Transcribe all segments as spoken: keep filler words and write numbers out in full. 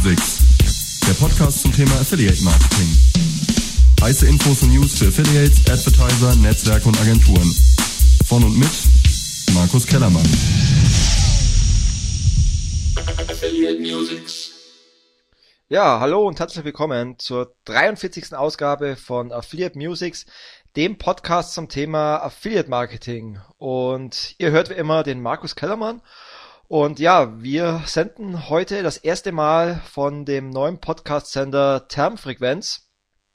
Musics, der Podcast zum Thema Affiliate Marketing. Heiße Infos und News für Affiliates, Advertiser, Netzwerke und Agenturen. Von und mit Markus Kellermann. Affiliate Musics. Ja, hallo und herzlich willkommen zur dreiundvierzigsten Ausgabe von Affiliate Musics, dem Podcast zum Thema Affiliate Marketing. Und ihr hört wie immer den Markus Kellermann. Und ja, wir senden heute das erste Mal von dem neuen Podcast-Sender Termfrequenz.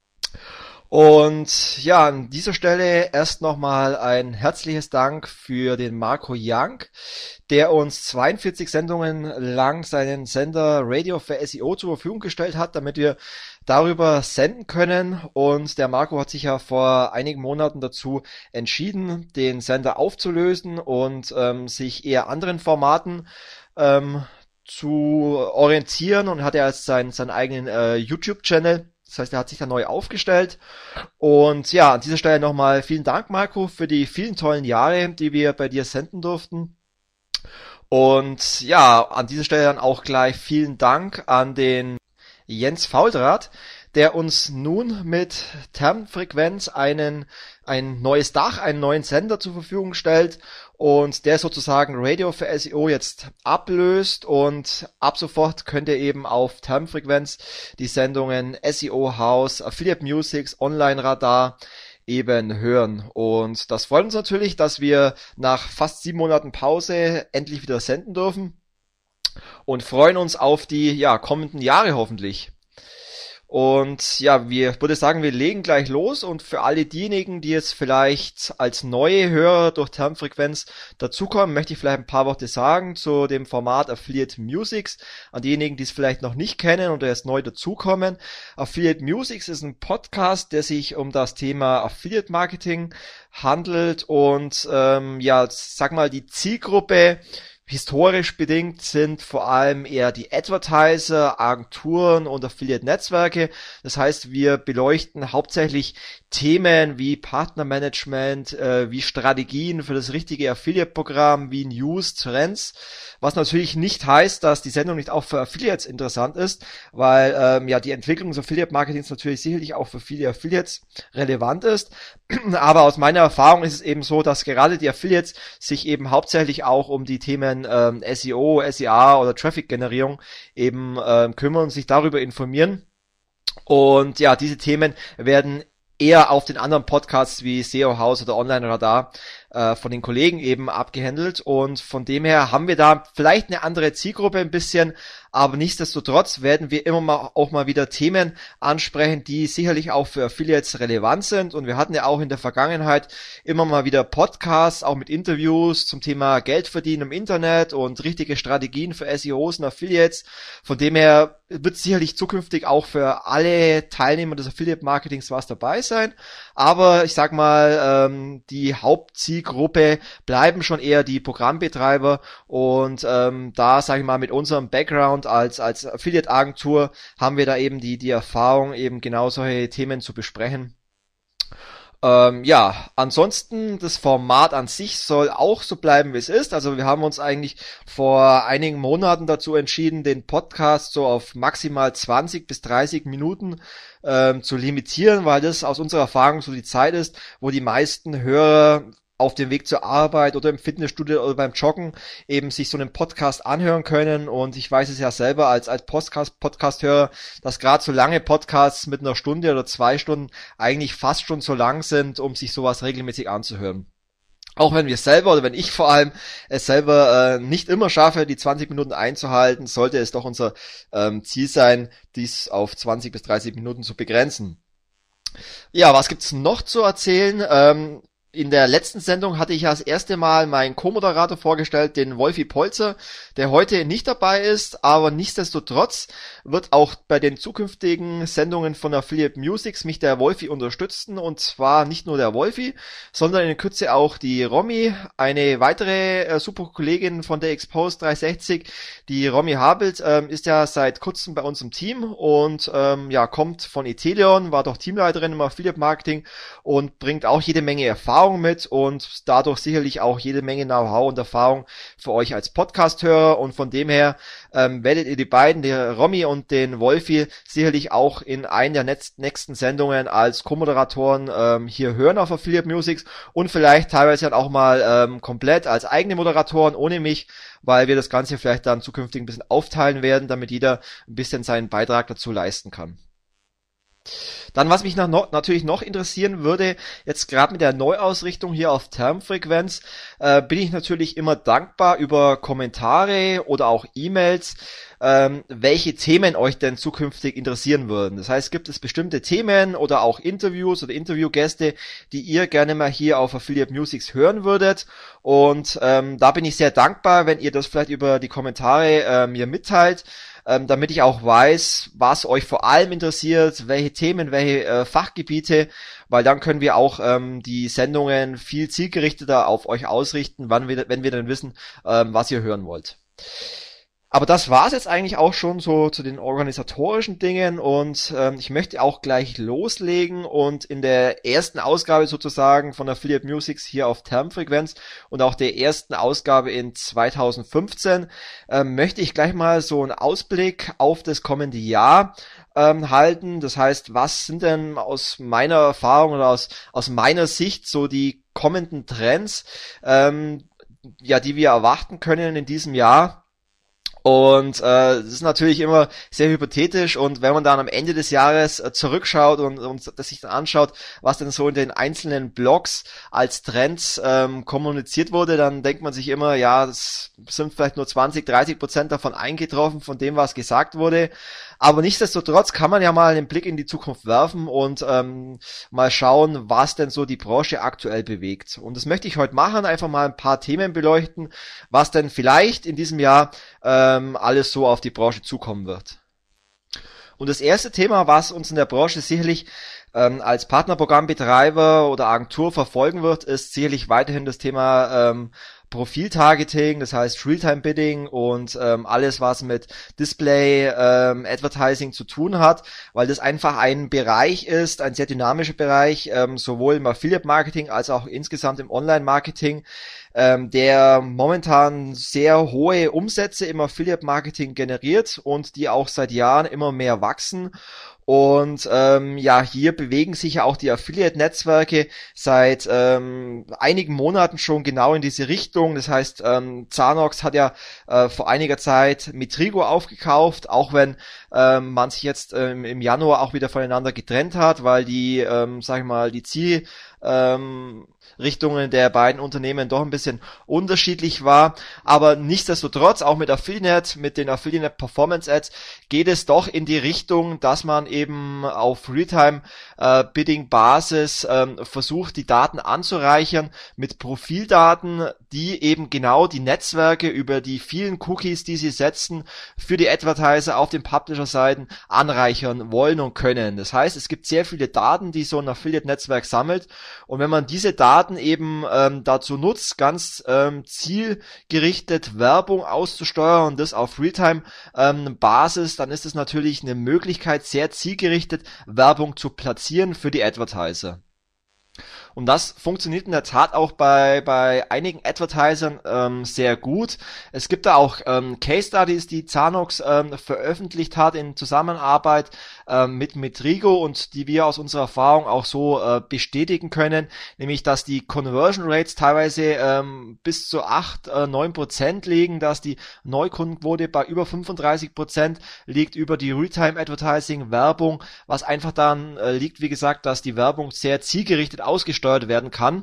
Und ja, an dieser Stelle erst nochmal ein herzliches Dank für den Marco Young, der uns zweiundvierzig Sendungen lang seinen Sender Radio für S E O zur Verfügung gestellt hat, damit wir darüber senden können. Und der Marco hat sich ja vor einigen Monaten dazu entschieden, den Sender aufzulösen und ähm, sich eher anderen Formaten ähm, zu orientieren, und hat er als seinen, seinen eigenen äh, YouTube-Channel. Das heißt, er hat sich da neu aufgestellt. Und ja, an dieser Stelle nochmal vielen Dank, Marco, für die vielen tollen Jahre, die wir bei dir senden durften. Und ja, an dieser Stelle dann auch gleich vielen Dank an den Jens Fauldraht, der uns nun mit Termfrequenz einen, ein neues Dach, einen neuen Sender zur Verfügung stellt und der sozusagen Radio für S E O jetzt ablöst, und ab sofort könnt ihr eben auf Termfrequenz die Sendungen S E O House, Affiliate Musics, Online Radar eben hören. Und das freut uns natürlich, dass wir nach fast sieben Monaten Pause endlich wieder senden dürfen und freuen uns auf die ja kommenden Jahre hoffentlich. Und ja, wir würde sagen, wir legen gleich los, und für alle diejenigen, die jetzt vielleicht als neue Hörer durch Termfrequenz dazukommen, möchte ich vielleicht ein paar Worte sagen zu dem Format Affiliate Musics. An diejenigen, die es vielleicht noch nicht kennen oder erst neu dazukommen. Affiliate Musics ist ein Podcast, der sich um das Thema Affiliate Marketing handelt, und ähm, ja, sag mal, die Zielgruppe historisch bedingt sind vor allem eher die Advertiser, Agenturen und Affiliate-Netzwerke. Das heißt, wir beleuchten hauptsächlich Themen wie Partnermanagement, äh, wie Strategien für das richtige Affiliate-Programm, wie News, Trends. Was natürlich nicht heißt, dass die Sendung nicht auch für Affiliates interessant ist, weil ähm, ja die Entwicklung des Affiliate-Marketings natürlich sicherlich auch für viele Affiliates relevant ist. Aber aus meiner Erfahrung ist es eben so, dass gerade die Affiliates sich eben hauptsächlich auch um die Themen ähm, S E O, S E A oder Traffic-Generierung eben ähm, kümmern und sich darüber informieren. Und ja, diese Themen werden eher auf den anderen Podcasts wie S E O House oder Online Radar äh, von den Kollegen eben abgehandelt, und von dem her haben wir da vielleicht eine andere Zielgruppe ein bisschen, aber nichtsdestotrotz werden wir immer mal auch mal wieder Themen ansprechen, die sicherlich auch für Affiliates relevant sind, und wir hatten ja auch in der Vergangenheit immer mal wieder Podcasts, auch mit Interviews zum Thema Geld verdienen im Internet und richtige Strategien für S E Os und Affiliates. Von dem her wird sicherlich zukünftig auch für alle Teilnehmer des Affiliate-Marketings was dabei sein, aber ich sag mal, ähm, die Hauptzielgruppe bleiben schon eher die Programmbetreiber, und ähm, da, sage ich mal, mit unserem Background als als Affiliate-Agentur haben wir da eben die die Erfahrung, eben genau solche Themen zu besprechen. Ähm, ja, ansonsten, das Format an sich soll auch so bleiben, wie es ist. Also wir haben uns eigentlich vor einigen Monaten dazu entschieden, den Podcast so auf maximal zwanzig bis dreißig Minuten ähm, zu limitieren, weil das aus unserer Erfahrung so die Zeit ist, wo die meisten Hörer auf dem Weg zur Arbeit oder im Fitnessstudio oder beim Joggen eben sich so einen Podcast anhören können. Und ich weiß es ja selber als als Podcast Podcast-Hörer, dass gerade so lange Podcasts mit einer Stunde oder zwei Stunden eigentlich fast schon so lang sind, um sich sowas regelmäßig anzuhören. Auch wenn wir selber, oder wenn ich vor allem es selber äh, nicht immer schaffe, die zwanzig Minuten einzuhalten, sollte es doch unser ähm, Ziel sein, dies auf zwanzig bis dreißig Minuten zu begrenzen. Ja, was gibt's noch zu erzählen? Ähm, In der letzten Sendung hatte ich ja das erste Mal meinen Co-Moderator vorgestellt, den Wolfi Polzer, der heute nicht dabei ist, aber nichtsdestotrotz wird auch bei den zukünftigen Sendungen von Affiliate Musics mich der Wolfi unterstützen, und zwar nicht nur der Wolfi, sondern in Kürze auch die Romy, eine weitere äh, super Kollegin von der Expose dreihundertsechzig. Die Romy Habelt ähm, ist ja seit kurzem bei uns im Team und ähm, ja kommt von Etelion, war doch Teamleiterin im Affiliate Marketing und bringt auch jede Menge Erfahrung Erfahrung mit und dadurch sicherlich auch jede Menge Know-how und Erfahrung für euch als Podcast-Hörer, und von dem her ähm, werdet ihr die beiden, den Romy und den Wolfi, sicherlich auch in einer der nächsten Sendungen als Co-Moderatoren ähm, hier hören auf Affiliate Musics und vielleicht teilweise dann auch mal ähm, komplett als eigene Moderatoren ohne mich, weil wir das Ganze vielleicht dann zukünftig ein bisschen aufteilen werden, damit jeder ein bisschen seinen Beitrag dazu leisten kann. Dann, was mich noch, natürlich noch interessieren würde, jetzt gerade mit der Neuausrichtung hier auf Termfrequenz, äh, bin ich natürlich immer dankbar über Kommentare oder auch E-Mails, ähm, welche Themen euch denn zukünftig interessieren würden. Das heißt, gibt es bestimmte Themen oder auch Interviews oder Interviewgäste, die ihr gerne mal hier auf Affiliate Musics hören würdet, und ähm, da bin ich sehr dankbar, wenn ihr das vielleicht über die Kommentare äh, mir mitteilt, ähm, damit ich auch weiß, was euch vor allem interessiert, welche Themen, welche äh, Fachgebiete, weil dann können wir auch ähm, die Sendungen viel zielgerichteter auf euch ausrichten, wann wir, wenn wir dann wissen, ähm, was ihr hören wollt. Aber das war's jetzt eigentlich auch schon so zu den organisatorischen Dingen, und ähm, ich möchte auch gleich loslegen und in der ersten Ausgabe sozusagen von Affiliate Musics hier auf Termfrequenz und auch der ersten Ausgabe in zweitausendfünfzehn ähm, möchte ich gleich mal so einen Ausblick auf das kommende Jahr ähm, halten. Das heißt, was sind denn aus meiner Erfahrung oder aus, aus meiner Sicht so die kommenden Trends, ähm, ja, die wir erwarten können in diesem Jahr? Und äh, das ist natürlich immer sehr hypothetisch, und wenn man dann am Ende des Jahres äh, zurückschaut und, und das sich dann anschaut, was denn so in den einzelnen Blogs als Trends ähm, kommuniziert wurde, dann denkt man sich immer, ja, das sind vielleicht nur zwanzig, dreißig Prozent davon eingetroffen, von dem, was gesagt wurde. Aber nichtsdestotrotz kann man ja mal einen Blick in die Zukunft werfen und ähm, mal schauen, was denn so die Branche aktuell bewegt. Und das möchte ich heute machen, einfach mal ein paar Themen beleuchten, was denn vielleicht in diesem Jahr ähm, alles so auf die Branche zukommen wird. Und das erste Thema, was uns in der Branche sicherlich ähm, als Partnerprogrammbetreiber oder Agentur verfolgen wird, ist sicherlich weiterhin das Thema ähm, Profil-Targeting, das heißt Realtime-Bidding und ähm, alles, was mit Display-Advertising ähm, zu tun hat, weil das einfach ein Bereich ist, ein sehr dynamischer Bereich, ähm, sowohl im Affiliate-Marketing als auch insgesamt im Online-Marketing, ähm, der momentan sehr hohe Umsätze im Affiliate-Marketing generiert und die auch seit Jahren immer mehr wachsen. Und ähm, ja, hier bewegen sich ja auch die Affiliate-Netzwerke seit ähm, einigen Monaten schon genau in diese Richtung. Das heißt, ähm, Zanox hat ja äh, vor einiger Zeit Metrigo aufgekauft, auch wenn ähm, man sich jetzt ähm, im Januar auch wieder voneinander getrennt hat, weil die, ähm, sag ich mal, die Ziel ähm, Richtungen der beiden Unternehmen doch ein bisschen unterschiedlich war, aber nichtsdestotrotz auch mit Affiliate, mit den Affiliate Performance Ads geht es doch in die Richtung, dass man eben auf Realtime äh, Bidding Basis ähm, versucht, die Daten anzureichern mit Profildaten, die eben genau die Netzwerke über die vielen Cookies, die sie setzen, für die Advertiser auf den Publisher-Seiten anreichern wollen und können. Das heißt, es gibt sehr viele Daten, die so ein Affiliate-Netzwerk sammelt, und wenn man diese Daten eben ähm, dazu nutzt, ganz ähm, zielgerichtet Werbung auszusteuern und das auf Realtime-Basis, ähm, dann ist es natürlich eine Möglichkeit, sehr zielgerichtet Werbung zu platzieren für die Advertiser. Und das funktioniert in der Tat auch bei bei einigen Advertisern ähm, sehr gut. Es gibt da auch ähm, Case Studies, die Zanox ähm, veröffentlicht hat in Zusammenarbeit ähm, mit Metrigo und die wir aus unserer Erfahrung auch so äh, bestätigen können, nämlich dass die Conversion Rates teilweise ähm, bis zu acht, neun Prozent liegen, dass die Neukundenquote bei über fünfunddreißig Prozent liegt über die Realtime Advertising Werbung, was einfach dann äh, liegt, wie gesagt, dass die Werbung sehr zielgerichtet ausgesteuert werden kann.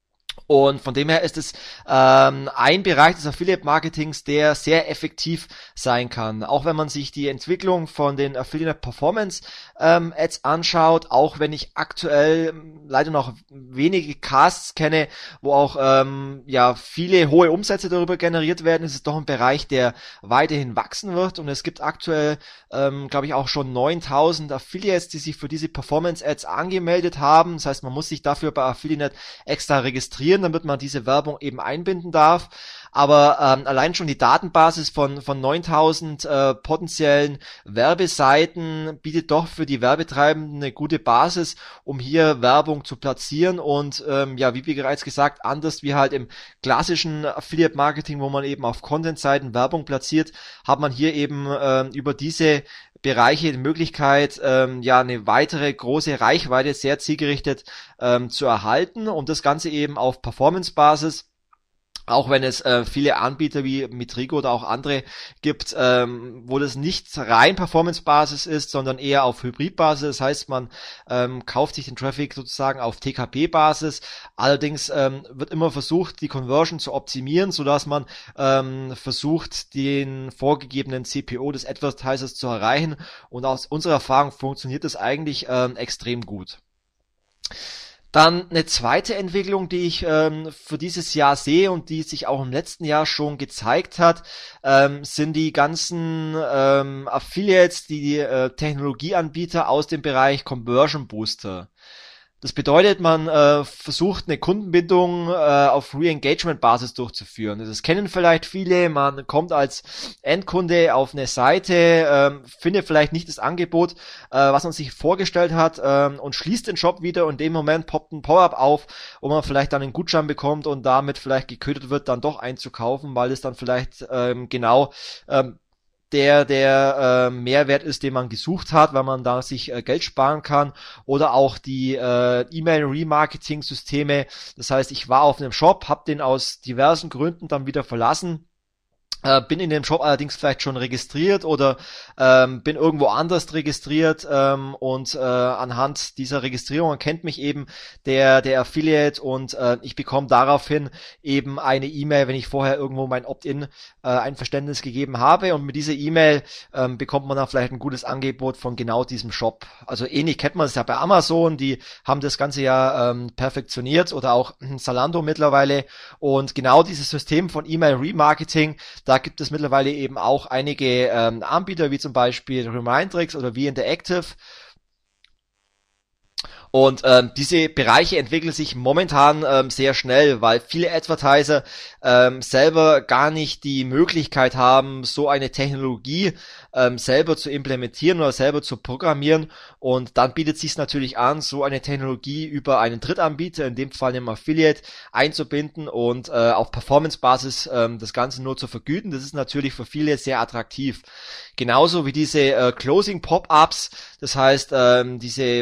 Und von dem her ist es ähm, ein Bereich des Affiliate-Marketings, der sehr effektiv sein kann. Auch wenn man sich die Entwicklung von den Affiliate-Performance ähm, Ads anschaut, auch wenn ich aktuell leider noch wenige Casts kenne, wo auch ähm, ja viele hohe Umsätze darüber generiert werden, ist es doch ein Bereich, der weiterhin wachsen wird. Und es gibt aktuell, ähm, glaube ich, auch schon neuntausend Affiliates, die sich für diese Performance Ads angemeldet haben. Das heißt, man muss sich dafür bei Affiliate extra registrieren, damit man diese Werbung eben einbinden darf. aber ähm, allein schon die Datenbasis von von neuntausend äh, potenziellen Werbeseiten bietet doch für die Werbetreibenden eine gute Basis, um hier Werbung zu platzieren und ähm, ja, wie bereits gesagt, anders wie halt im klassischen Affiliate-Marketing, wo man eben auf Content-Seiten Werbung platziert, hat man hier eben ähm, über diese Bereiche die Möglichkeit, ähm, ja, eine weitere große Reichweite sehr zielgerichtet ähm, zu erhalten und das Ganze eben auf Performance-Basis. Auch wenn es äh, viele Anbieter wie Mitrigo oder auch andere gibt, ähm, wo das nicht rein Performance-Basis ist, sondern eher auf Hybrid-Basis. Das heißt, man ähm, kauft sich den Traffic sozusagen auf T K P-Basis. Allerdings ähm, wird immer versucht, die Conversion zu optimieren, sodass man ähm, versucht, den vorgegebenen C P O des Advertisers zu erreichen. Und aus unserer Erfahrung funktioniert das eigentlich ähm, extrem gut. Dann eine zweite Entwicklung, die ich ähm, für dieses Jahr sehe und die sich auch im letzten Jahr schon gezeigt hat, ähm, sind die ganzen ähm, Affiliates, die äh, Technologieanbieter aus dem Bereich Conversion Booster. Das bedeutet, man äh, versucht eine Kundenbindung äh, auf Re-Engagement-Basis durchzuführen. Das kennen vielleicht viele, man kommt als Endkunde auf eine Seite, ähm, findet vielleicht nicht das Angebot, äh, was man sich vorgestellt hat ähm, und schließt den Shop wieder und in dem Moment poppt ein Pop-up auf, wo man vielleicht dann einen Gutschein bekommt und damit vielleicht geködert wird, dann doch einzukaufen, weil es dann vielleicht ähm, genau ähm, der der äh, Mehrwert ist, den man gesucht hat, weil man da sich äh, Geld sparen kann, oder auch die äh, E-Mail-Remarketing-Systeme. Das heißt, ich war auf einem Shop, habe den aus diversen Gründen dann wieder verlassen, äh, bin in dem Shop allerdings vielleicht schon registriert oder ähm, bin irgendwo anders registriert ähm, und äh, anhand dieser Registrierung erkennt mich eben der der Affiliate und äh, ich bekomme daraufhin eben eine E-Mail, wenn ich vorher irgendwo mein Opt-in äh, Einverständnis gegeben habe, und mit dieser E-Mail ähm, bekommt man dann vielleicht ein gutes Angebot von genau diesem Shop. Also ähnlich kennt man es ja bei Amazon, die haben das Ganze ja ähm, perfektioniert, oder auch Zalando mittlerweile, und genau dieses System von E-Mail-Remarketing, da gibt es mittlerweile eben auch einige ähm, Anbieter, wie zum Beispiel Remindrix oder V-Interactive. Und ähm, diese Bereiche entwickeln sich momentan ähm, sehr schnell, weil viele Advertiser ähm, selber gar nicht die Möglichkeit haben, so eine Technologie ähm, selber zu implementieren oder selber zu programmieren. Und dann bietet es sich natürlich an, so eine Technologie über einen Drittanbieter, in dem Fall einem Affiliate, einzubinden und äh, auf Performance-Basis ähm, das Ganze nur zu vergüten. Das ist natürlich für viele sehr attraktiv. Genauso wie diese äh, Closing-Pop-Ups, das heißt ähm, diese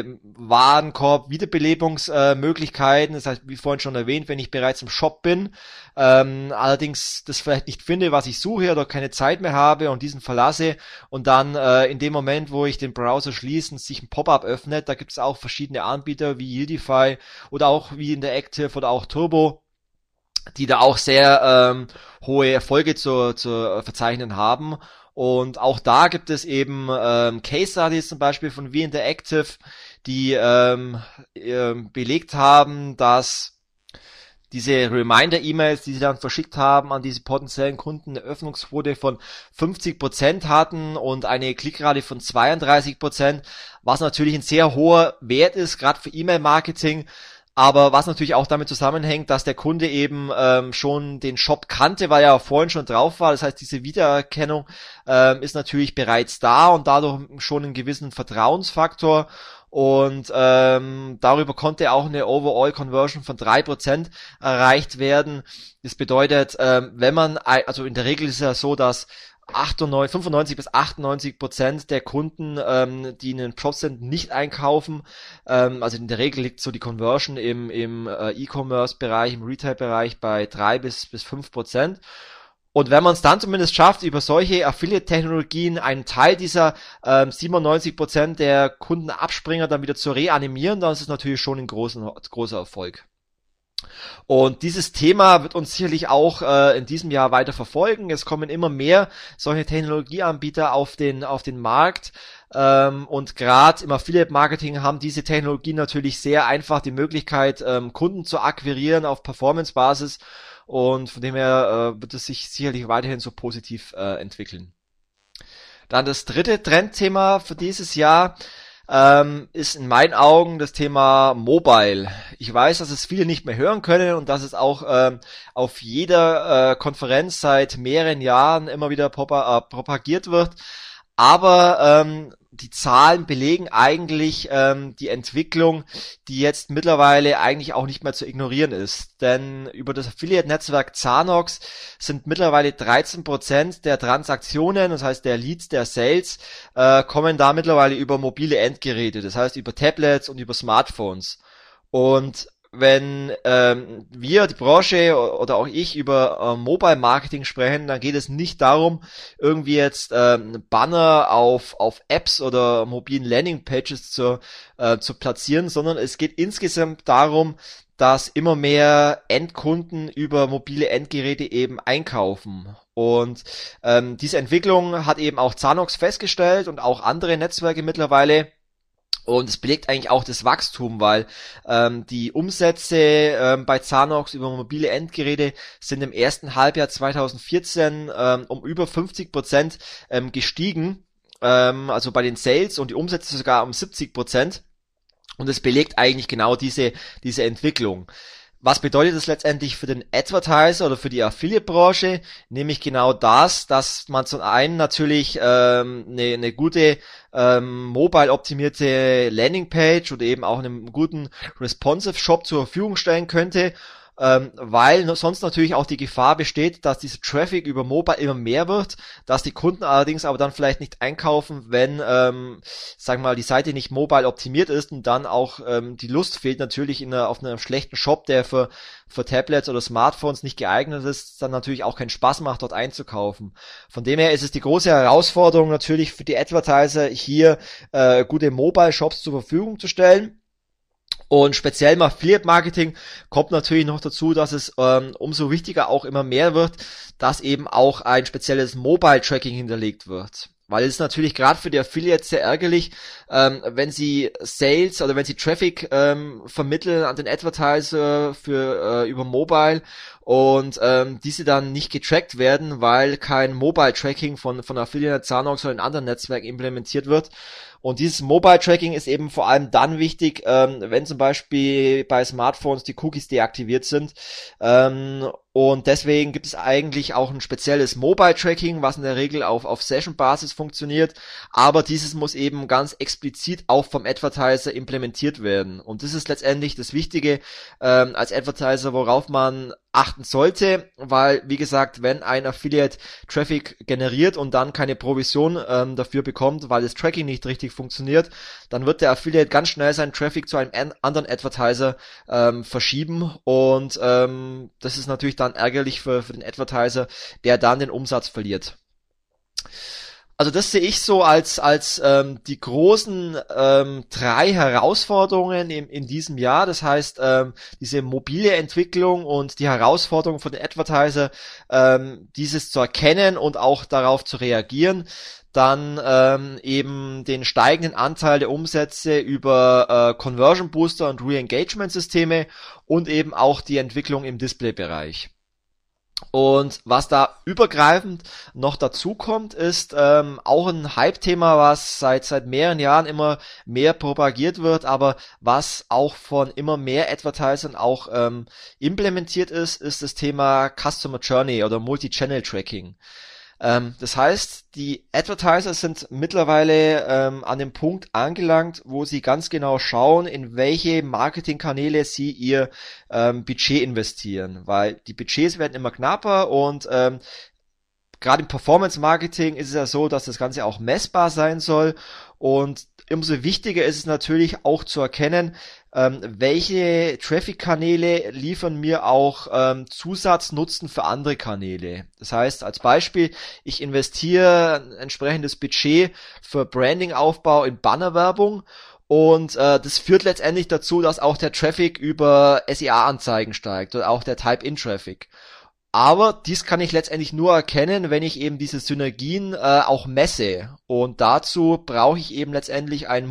Warenkorb-Wiederbelebungsmöglichkeiten, äh, das heißt, wie vorhin schon erwähnt, wenn ich bereits im Shop bin, ähm, allerdings das vielleicht nicht finde, was ich suche, oder keine Zeit mehr habe und diesen verlasse, und dann äh, in dem Moment, wo ich den Browser schließe, sich ein Pop-up öffnet, da gibt es auch verschiedene Anbieter wie Yieldify oder auch wie Interactive oder auch Turbo, die da auch sehr ähm, hohe Erfolge zu, zu verzeichnen haben. Und auch da gibt es eben ähm, Case Studies zum Beispiel von V-Interactive, die ähm, äh, belegt haben, dass diese Reminder-E-Mails, die sie dann verschickt haben an diese potenziellen Kunden, eine Öffnungsquote von fünfzig Prozent hatten und eine Klickrate von zweiunddreißig Prozent, was natürlich ein sehr hoher Wert ist, gerade für E-Mail-Marketing. Aber was natürlich auch damit zusammenhängt, dass der Kunde eben ähm, schon den Shop kannte, weil er vorhin schon drauf war. Das heißt, diese Wiedererkennung ähm, ist natürlich bereits da und dadurch schon einen gewissen Vertrauensfaktor. Und ähm, darüber konnte auch eine Overall Conversion von drei Prozent erreicht werden. Das bedeutet, ähm, wenn man, also in der Regel ist es ja so, dass achtundneunzig, fünfundneunzig bis achtundneunzig Prozent der Kunden, ähm, die in den Shop sind, nicht einkaufen. Ähm, also in der Regel liegt so die Conversion im, im äh, E-Commerce-Bereich, im Retail-Bereich bei drei bis fünf Prozent. Und wenn man es dann zumindest schafft, über solche Affiliate-Technologien einen Teil dieser ähm, siebenundneunzig Prozent der Kundenabspringer dann wieder zu reanimieren, dann ist es natürlich schon ein großen, großer Erfolg. Und dieses Thema wird uns sicherlich auch äh, in diesem Jahr weiter verfolgen. Es kommen immer mehr solche Technologieanbieter auf den auf den Markt. Ähm, und gerade im Affiliate-Marketing haben diese Technologien natürlich sehr einfach die Möglichkeit, ähm, Kunden zu akquirieren auf Performance-Basis. Und von dem her äh, wird es sich sicherlich weiterhin so positiv äh, entwickeln. Dann das dritte Trendthema für dieses Jahr. ähm, ist in meinen Augen das Thema Mobile. Ich weiß, dass es viele nicht mehr hören können und dass es auch ähm, auf jeder äh, Konferenz seit mehreren Jahren immer wieder propa- äh, propagiert wird. Aber ähm, die Zahlen belegen eigentlich ähm, die Entwicklung, die jetzt mittlerweile eigentlich auch nicht mehr zu ignorieren ist. Denn über das Affiliate-Netzwerk Zanox sind mittlerweile dreizehn Prozent der Transaktionen, das heißt der Leads, der Sales, äh, kommen da mittlerweile über mobile Endgeräte, das heißt über Tablets und über Smartphones. Und wenn ähm, wir, die Branche oder auch ich über äh, Mobile Marketing sprechen, dann geht es nicht darum, irgendwie jetzt ähm, Banner auf auf Apps oder mobilen Landing Pages zu, äh, zu platzieren, sondern es geht insgesamt darum, dass immer mehr Endkunden über mobile Endgeräte eben einkaufen. Und ähm, diese Entwicklung hat eben auch Zanox festgestellt und auch andere Netzwerke mittlerweile. Und es belegt eigentlich auch das Wachstum, weil ähm, die Umsätze ähm, bei Zanox über mobile Endgeräte sind im ersten Halbjahr zwanzig vierzehn ähm, um über fünfzig Prozent ähm, gestiegen, ähm, also bei den Sales, und die Umsätze sogar um siebzig Prozent. Und es belegt eigentlich genau diese diese Entwicklung. Was bedeutet das letztendlich für den Advertiser oder für die Affiliate-Branche? Nämlich genau das, dass man zum einen natürlich ähm, eine, eine gute ähm, mobile-optimierte Landingpage oder eben auch einen guten responsive Shop zur Verfügung stellen könnte, ähm, weil sonst natürlich auch die Gefahr besteht, dass dieser Traffic über Mobile immer mehr wird, dass die Kunden allerdings aber dann vielleicht nicht einkaufen, wenn, ähm, sagen wir mal, die Seite nicht mobile optimiert ist und dann auch ähm, die Lust fehlt natürlich in einer, auf einem schlechten Shop, der für, für Tablets oder Smartphones nicht geeignet ist, dann natürlich auch keinen Spaß macht, dort einzukaufen. Von dem her ist es die große Herausforderung natürlich für die Advertiser, hier äh, gute Mobile-Shops zur Verfügung zu stellen. Und speziell im Affiliate-Marketing kommt natürlich noch dazu, dass es ähm, umso wichtiger auch immer mehr wird, dass eben auch ein spezielles Mobile-Tracking hinterlegt wird. Weil es ist natürlich gerade für die Affiliates sehr ärgerlich, ähm, wenn sie Sales oder wenn sie Traffic ähm, vermitteln an den Advertiser für äh, über Mobile und ähm, diese dann nicht getrackt werden, weil kein Mobile-Tracking von von Affiliate Zanox oder in anderen Netzwerken implementiert wird. Und dieses Mobile-Tracking ist eben vor allem dann wichtig, ähm, wenn zum Beispiel bei Smartphones die Cookies deaktiviert sind. Ähm, und deswegen gibt es eigentlich auch ein spezielles Mobile-Tracking, was in der Regel auf, auf Session-Basis funktioniert. Aber dieses muss eben ganz explizit auch vom Advertiser implementiert werden. Und das ist letztendlich das Wichtige ähm, als Advertiser, worauf man achten sollte, weil, wie gesagt, wenn ein Affiliate Traffic generiert und dann keine Provision ähm, dafür bekommt, weil das Tracking nicht richtig funktioniert, dann wird der Affiliate ganz schnell seinen Traffic zu einem an- anderen Advertiser ähm, verschieben und ähm, das ist natürlich dann ärgerlich für, für den Advertiser, der dann den Umsatz verliert. Also das sehe ich so als als ähm, die großen ähm, drei Herausforderungen in, in diesem Jahr. Das heißt, ähm, diese mobile Entwicklung und die Herausforderung für den Advertiser, ähm, dieses zu erkennen und auch darauf zu reagieren. Dann ähm, eben den steigenden Anteil der Umsätze über äh, Conversion Booster und Re-Engagement Systeme und eben auch die Entwicklung im Display-Bereich. Und was da übergreifend noch dazu kommt, ist ähm, auch ein Hype-Thema, was seit seit mehreren Jahren immer mehr propagiert wird, aber was auch von immer mehr Advertisern auch ähm, implementiert ist, ist das Thema Customer Journey oder Multi-Channel Tracking. Ähm, das heißt, die Advertiser sind mittlerweile ähm, an dem Punkt angelangt, wo sie ganz genau schauen, in welche Marketingkanäle sie ihr ähm, Budget investieren, weil die Budgets werden immer knapper und ähm, gerade im Performance-Marketing ist es ja so, dass das Ganze auch messbar sein soll und umso wichtiger ist es natürlich auch zu erkennen, ähm, welche Traffic-Kanäle liefern mir auch ähm, Zusatznutzen für andere Kanäle. Das heißt, als Beispiel, ich investiere ein entsprechendes Budget für Branding-Aufbau in Bannerwerbung und äh, das führt letztendlich dazu, dass auch der Traffic über S E A-Anzeigen steigt oder auch der Type-In-Traffic. Aber dies kann ich letztendlich nur erkennen, wenn ich eben diese Synergien äh, auch messe. Und dazu brauche ich eben letztendlich ein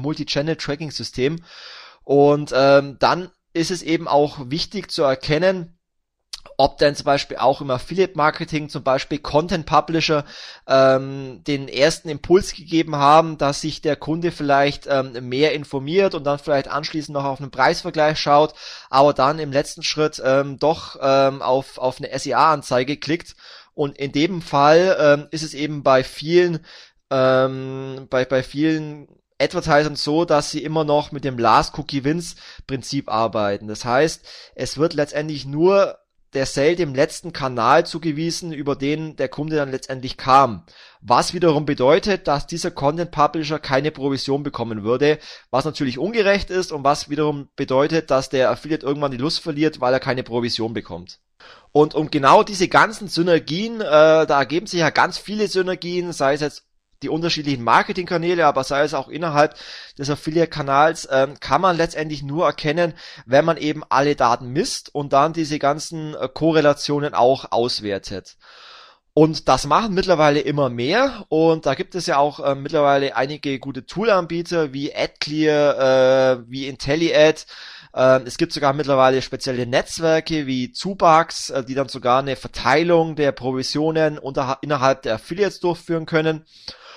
Multi-Channel-Tracking-System. Und ähm, dann ist es eben auch wichtig zu erkennen, ob denn zum Beispiel auch im Affiliate-Marketing zum Beispiel Content-Publisher ähm, den ersten Impuls gegeben haben, dass sich der Kunde vielleicht ähm, mehr informiert und dann vielleicht anschließend noch auf einen Preisvergleich schaut, aber dann im letzten Schritt ähm, doch ähm, auf, auf eine S E A-Anzeige klickt. Und in dem Fall ähm, ist es eben bei vielen, ähm, bei, bei vielen Advertisern so, dass sie immer noch mit dem Last Cookie Wins Prinzip arbeiten. Das heißt, es wird letztendlich nur der Sale dem letzten Kanal zugewiesen, über den der Kunde dann letztendlich kam. Was wiederum bedeutet, dass dieser Content Publisher keine Provision bekommen würde, was natürlich ungerecht ist und was wiederum bedeutet, dass der Affiliate irgendwann die Lust verliert, weil er keine Provision bekommt. Und um genau diese ganzen Synergien, äh, da ergeben sich ja ganz viele Synergien, sei es jetzt die unterschiedlichen Marketingkanäle, aber sei es auch innerhalb des Affiliate-Kanals, ähm, kann man letztendlich nur erkennen, wenn man eben alle Daten misst und dann diese ganzen äh, Korrelationen auch auswertet. Und das machen mittlerweile immer mehr und da gibt es ja auch äh, mittlerweile einige gute Toolanbieter wie AdClear, äh, wie IntelliAd. Äh, es gibt sogar mittlerweile spezielle Netzwerke wie Zubax, äh, die dann sogar eine Verteilung der Provisionen unter, innerhalb der Affiliates durchführen können.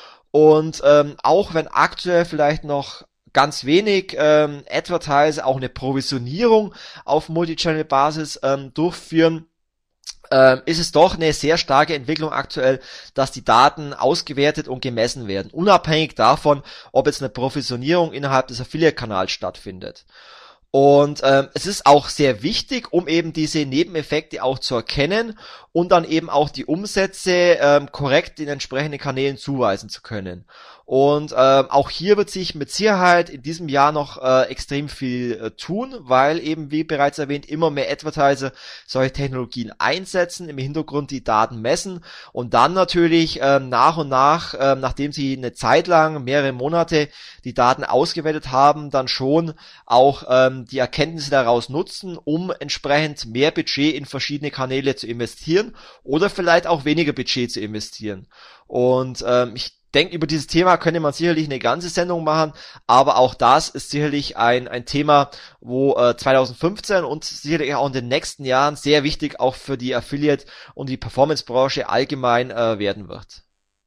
Und ähm, auch wenn aktuell vielleicht noch ganz wenig ähm, Advertiser auch eine Provisionierung auf Multichannel-Basis ähm, durchführen, ähm, ist es doch eine sehr starke Entwicklung aktuell, dass die Daten ausgewertet und gemessen werden, unabhängig davon, ob jetzt eine Provisionierung innerhalb des Affiliate-Kanals stattfindet. Und ähm, es ist auch sehr wichtig, um eben diese Nebeneffekte auch zu erkennen und dann eben auch die Umsätze ähm, korrekt in entsprechenden Kanälen zuweisen zu können. Und ähm, auch hier wird sich mit Sicherheit in diesem Jahr noch äh, extrem viel äh, tun, weil eben, wie bereits erwähnt, immer mehr Advertiser solche Technologien einsetzen, im Hintergrund die Daten messen und dann natürlich ähm, nach und nach, ähm, nachdem sie eine Zeit lang, mehrere Monate die Daten ausgewertet haben, dann schon auch ähm, die Erkenntnisse daraus nutzen, um entsprechend mehr Budget in verschiedene Kanäle zu investieren oder vielleicht auch weniger Budget zu investieren. Und ähm, ich denke, über dieses Thema könnte man sicherlich eine ganze Sendung machen, aber auch das ist sicherlich ein ein Thema, wo äh, zwanzig fünfzehn und sicherlich auch in den nächsten Jahren sehr wichtig auch für die Affiliate- und die Performance-Branche allgemein äh, werden wird.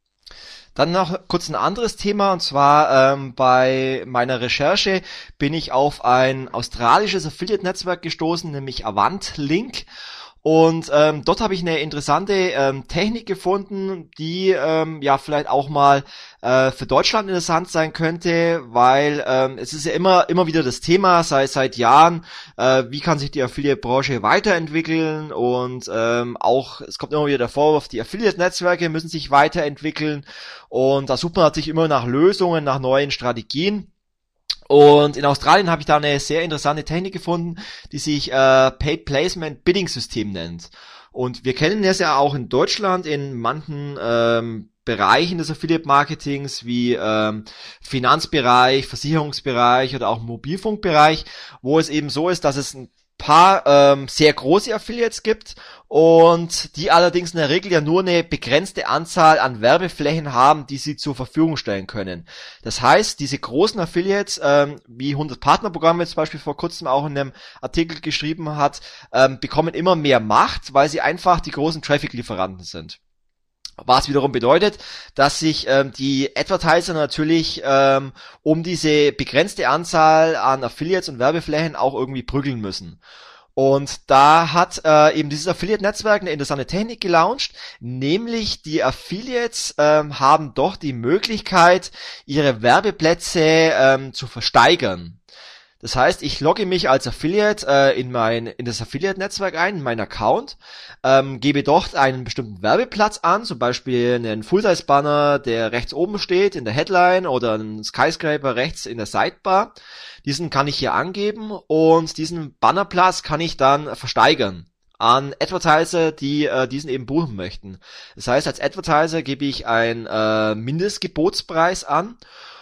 Dann noch kurz ein anderes Thema, und zwar ähm, bei meiner Recherche bin ich auf ein australisches Affiliate-Netzwerk gestoßen, nämlich Avantlink. Und ähm, dort habe ich eine interessante ähm, Technik gefunden, die ähm, ja vielleicht auch mal äh, für Deutschland interessant sein könnte, weil ähm, es ist ja immer immer wieder das Thema, sei seit Jahren, äh, wie kann sich die Affiliate-Branche weiterentwickeln und ähm, auch, es kommt immer wieder der Vorwurf, die Affiliate-Netzwerke müssen sich weiterentwickeln und da sucht man natürlich immer nach Lösungen, nach neuen Strategien. Und in Australien habe ich da eine sehr interessante Technik gefunden, die sich äh, Paid Placement Bidding System nennt. Und wir kennen das ja auch in Deutschland in manchen ähm, Bereichen des Affiliate Marketings wie ähm, Finanzbereich, Versicherungsbereich oder auch Mobilfunkbereich, wo es eben so ist, dass es ein paar ähm, sehr große Affiliates gibt und die allerdings in der Regel ja nur eine begrenzte Anzahl an Werbeflächen haben, die sie zur Verfügung stellen können. Das heißt, diese großen Affiliates, ähm, wie hundert Partnerprogramme zum Beispiel vor kurzem auch in einem Artikel geschrieben hat, ähm, bekommen immer mehr Macht, weil sie einfach die großen Traffic-Lieferanten sind. Was wiederum bedeutet, dass sich ähm, die Advertiser natürlich ähm, um diese begrenzte Anzahl an Affiliates und Werbeflächen auch irgendwie prügeln müssen. Und da hat äh, eben dieses Affiliate-Netzwerk eine interessante Technik gelauncht, nämlich die Affiliates ähm, haben doch die Möglichkeit, ihre Werbeplätze ähm, zu versteigern. Das heißt, ich logge mich als Affiliate äh, in mein in das Affiliate-Netzwerk ein, in meinen Account, ähm, gebe dort einen bestimmten Werbeplatz an, zum Beispiel einen Full-Size-Banner, der rechts oben steht in der Headline oder einen Skyscraper rechts in der Sidebar. Diesen kann ich hier angeben und diesen Bannerplatz kann ich dann versteigern an Advertiser, die äh, diesen eben buchen möchten. Das heißt, als Advertiser gebe ich einen äh, Mindestgebotspreis an.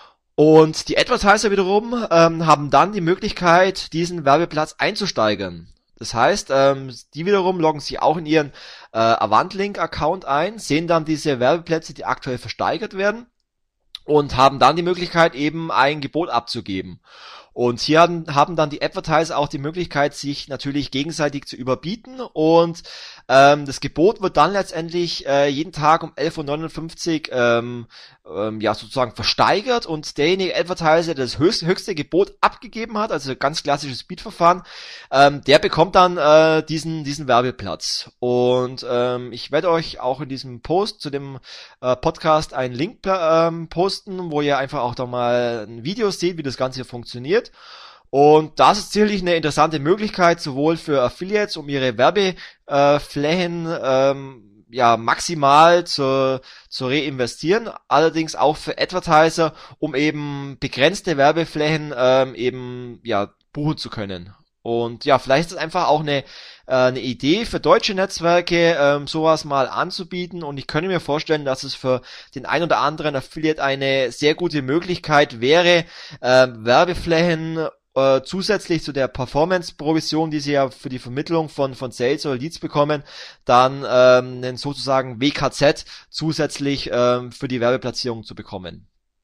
Und die Advertiser wiederum ähm, haben dann die Möglichkeit, diesen Werbeplatz einzusteigern. Das heißt, ähm, die wiederum loggen sich auch in ihren äh, Avantlink-Account ein, sehen dann diese Werbeplätze, die aktuell versteigert werden und haben dann die Möglichkeit, eben ein Gebot abzugeben. Und hier haben, haben dann die Advertiser auch die Möglichkeit, sich natürlich gegenseitig zu überbieten, und ähm, das Gebot wird dann letztendlich äh, jeden Tag um elf Uhr neunundfünfzig ähm, ähm, ja sozusagen versteigert, und derjenige Advertiser, der das höchste, höchste Gebot abgegeben hat, also ganz klassisches Bid-Verfahren, ähm, der bekommt dann äh, diesen diesen Werbeplatz. Und ähm, ich werde euch auch in diesem Post zu dem äh, Podcast einen Link ähm, posten, wo ihr einfach auch da mal ein Video seht, wie das Ganze hier funktioniert. Und das ist sicherlich eine interessante Möglichkeit, sowohl für Affiliates, um ihre Werbeflächen äh, ähm, ja maximal zu, zu reinvestieren, allerdings auch für Advertiser, um eben begrenzte Werbeflächen ähm, eben ja buchen zu können. Und ja, vielleicht ist es einfach auch eine äh, eine Idee für deutsche Netzwerke, ähm, sowas mal anzubieten, und ich könnte mir vorstellen, dass es für den ein oder anderen Affiliate eine sehr gute Möglichkeit wäre, äh, Werbeflächen äh, zusätzlich zu der Performance-Provision, die sie ja für die Vermittlung von von Sales oder Leads bekommen, dann ähm, einen sozusagen W K Z zusätzlich ähm, für die Werbeplatzierung zu bekommen.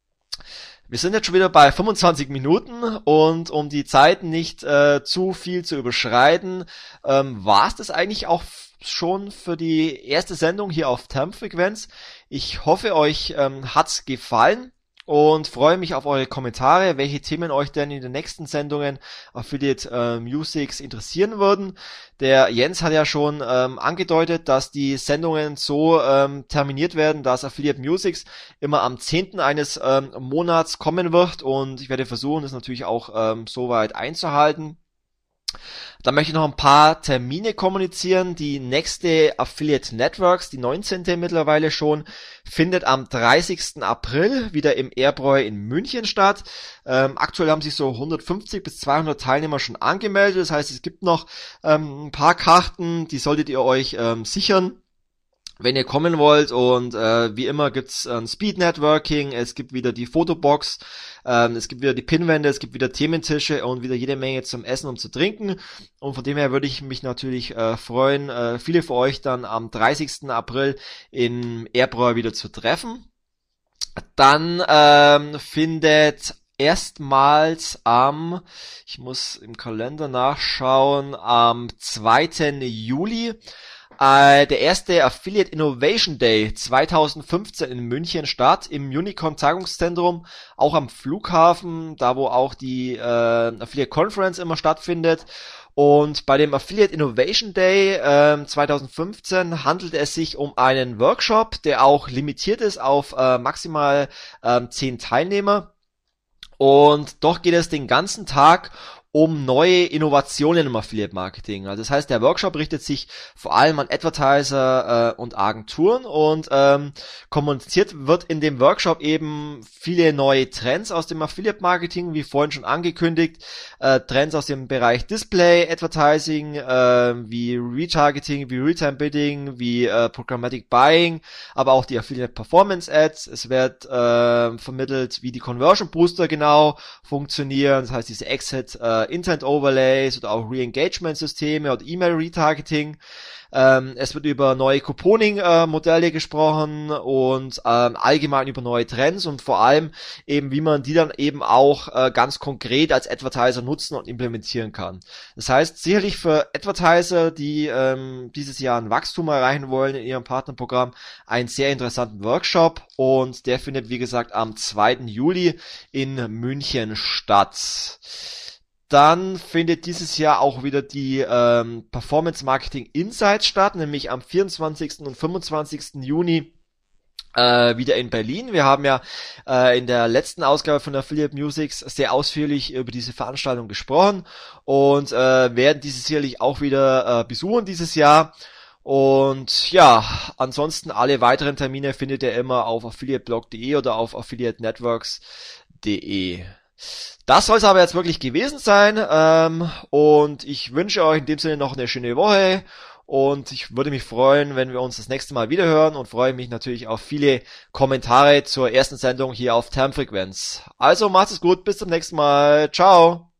Wir sind jetzt schon wieder bei fünfundzwanzig Minuten, und um die Zeit nicht äh, zu viel zu überschreiten, ähm, war es das eigentlich auch schon für die erste Sendung hier auf Termfrequenz. Ich hoffe, euch ähm, hat's gefallen, und freue mich auf eure Kommentare, welche Themen euch denn in den nächsten Sendungen Affiliate äh, Musics interessieren würden. Der Jens hat ja schon ähm, angedeutet, dass die Sendungen so ähm, terminiert werden, dass Affiliate Musics immer am zehnten eines ähm, Monats kommen wird, und ich werde versuchen, das natürlich auch ähm, soweit einzuhalten. Dann möchte ich noch ein paar Termine kommunizieren. Die nächste Affiliate Networks, die neunzehnte mittlerweile schon, findet am dreißigsten April wieder im Erbräu in München statt. Ähm, aktuell haben sich so hundertfünfzig bis zweihundert Teilnehmer schon angemeldet. Das heißt, es gibt noch ähm, ein paar Karten, die solltet ihr euch ähm, sichern, wenn ihr kommen wollt. Und äh, wie immer gibt's ein Speed Networking, es gibt wieder die Fotobox, ähm, es gibt wieder die Pinwände, es gibt wieder Thementische und wieder jede Menge zum Essen und zu trinken. Und von dem her würde ich mich natürlich äh, freuen, äh, viele von euch dann am dreißigsten April in Erbräu wieder zu treffen. Dann ähm, findet erstmals am, ich muss im Kalender nachschauen, am zweiten Juli Äh, der erste Affiliate Innovation Day zweitausendfünfzehn in München statt, im Unicon Tagungszentrum, auch am Flughafen, da wo auch die äh, Affiliate Conference immer stattfindet. Und bei dem Affiliate Innovation Day äh, zweitausendfünfzehn handelt es sich um einen Workshop, der auch limitiert ist auf äh, maximal äh, zehn Teilnehmer. Und doch geht es den ganzen Tag um neue Innovationen im Affiliate-Marketing. Also das heißt, der Workshop richtet sich vor allem an Advertiser äh, und Agenturen, und ähm, kommuniziert wird in dem Workshop eben viele neue Trends aus dem Affiliate-Marketing, wie vorhin schon angekündigt, äh, Trends aus dem Bereich Display-Advertising, äh, wie Retargeting, wie Real-Time-Bidding, wie äh, Programmatic Buying, aber auch die Affiliate-Performance-Ads. Es wird äh, vermittelt, wie die Conversion-Booster genau funktionieren, das heißt diese Exit äh, Intent Overlays oder auch Re-Engagement-Systeme oder E-Mail-Retargeting. Ähm, es wird über neue Couponing-Modelle äh, gesprochen und ähm, allgemein über neue Trends und vor allem eben, wie man die dann eben auch äh, ganz konkret als Advertiser nutzen und implementieren kann. Das heißt, sicherlich für Advertiser, die ähm, dieses Jahr ein Wachstum erreichen wollen in ihrem Partnerprogramm, einen sehr interessanten Workshop, und der findet, wie gesagt, am zweiten Juli in München statt. Dann findet dieses Jahr auch wieder die ähm, Performance Marketing Insights statt, nämlich am vierundzwanzigsten und fünfundzwanzigsten Juni äh, wieder in Berlin. Wir haben ja äh, in der letzten Ausgabe von Affiliate Musics sehr ausführlich über diese Veranstaltung gesprochen und äh, werden diese sicherlich auch wieder äh, besuchen dieses Jahr. Und ja, ansonsten alle weiteren Termine findet ihr immer auf affiliateblog punkt de oder auf affiliate networks punkt de. Das soll es aber jetzt wirklich gewesen sein, ähm, und ich wünsche euch in dem Sinne noch eine schöne Woche, und ich würde mich freuen, wenn wir uns das nächste Mal wieder hören, und freue mich natürlich auf viele Kommentare zur ersten Sendung hier auf Termfrequenz. Also macht es gut, bis zum nächsten Mal, ciao!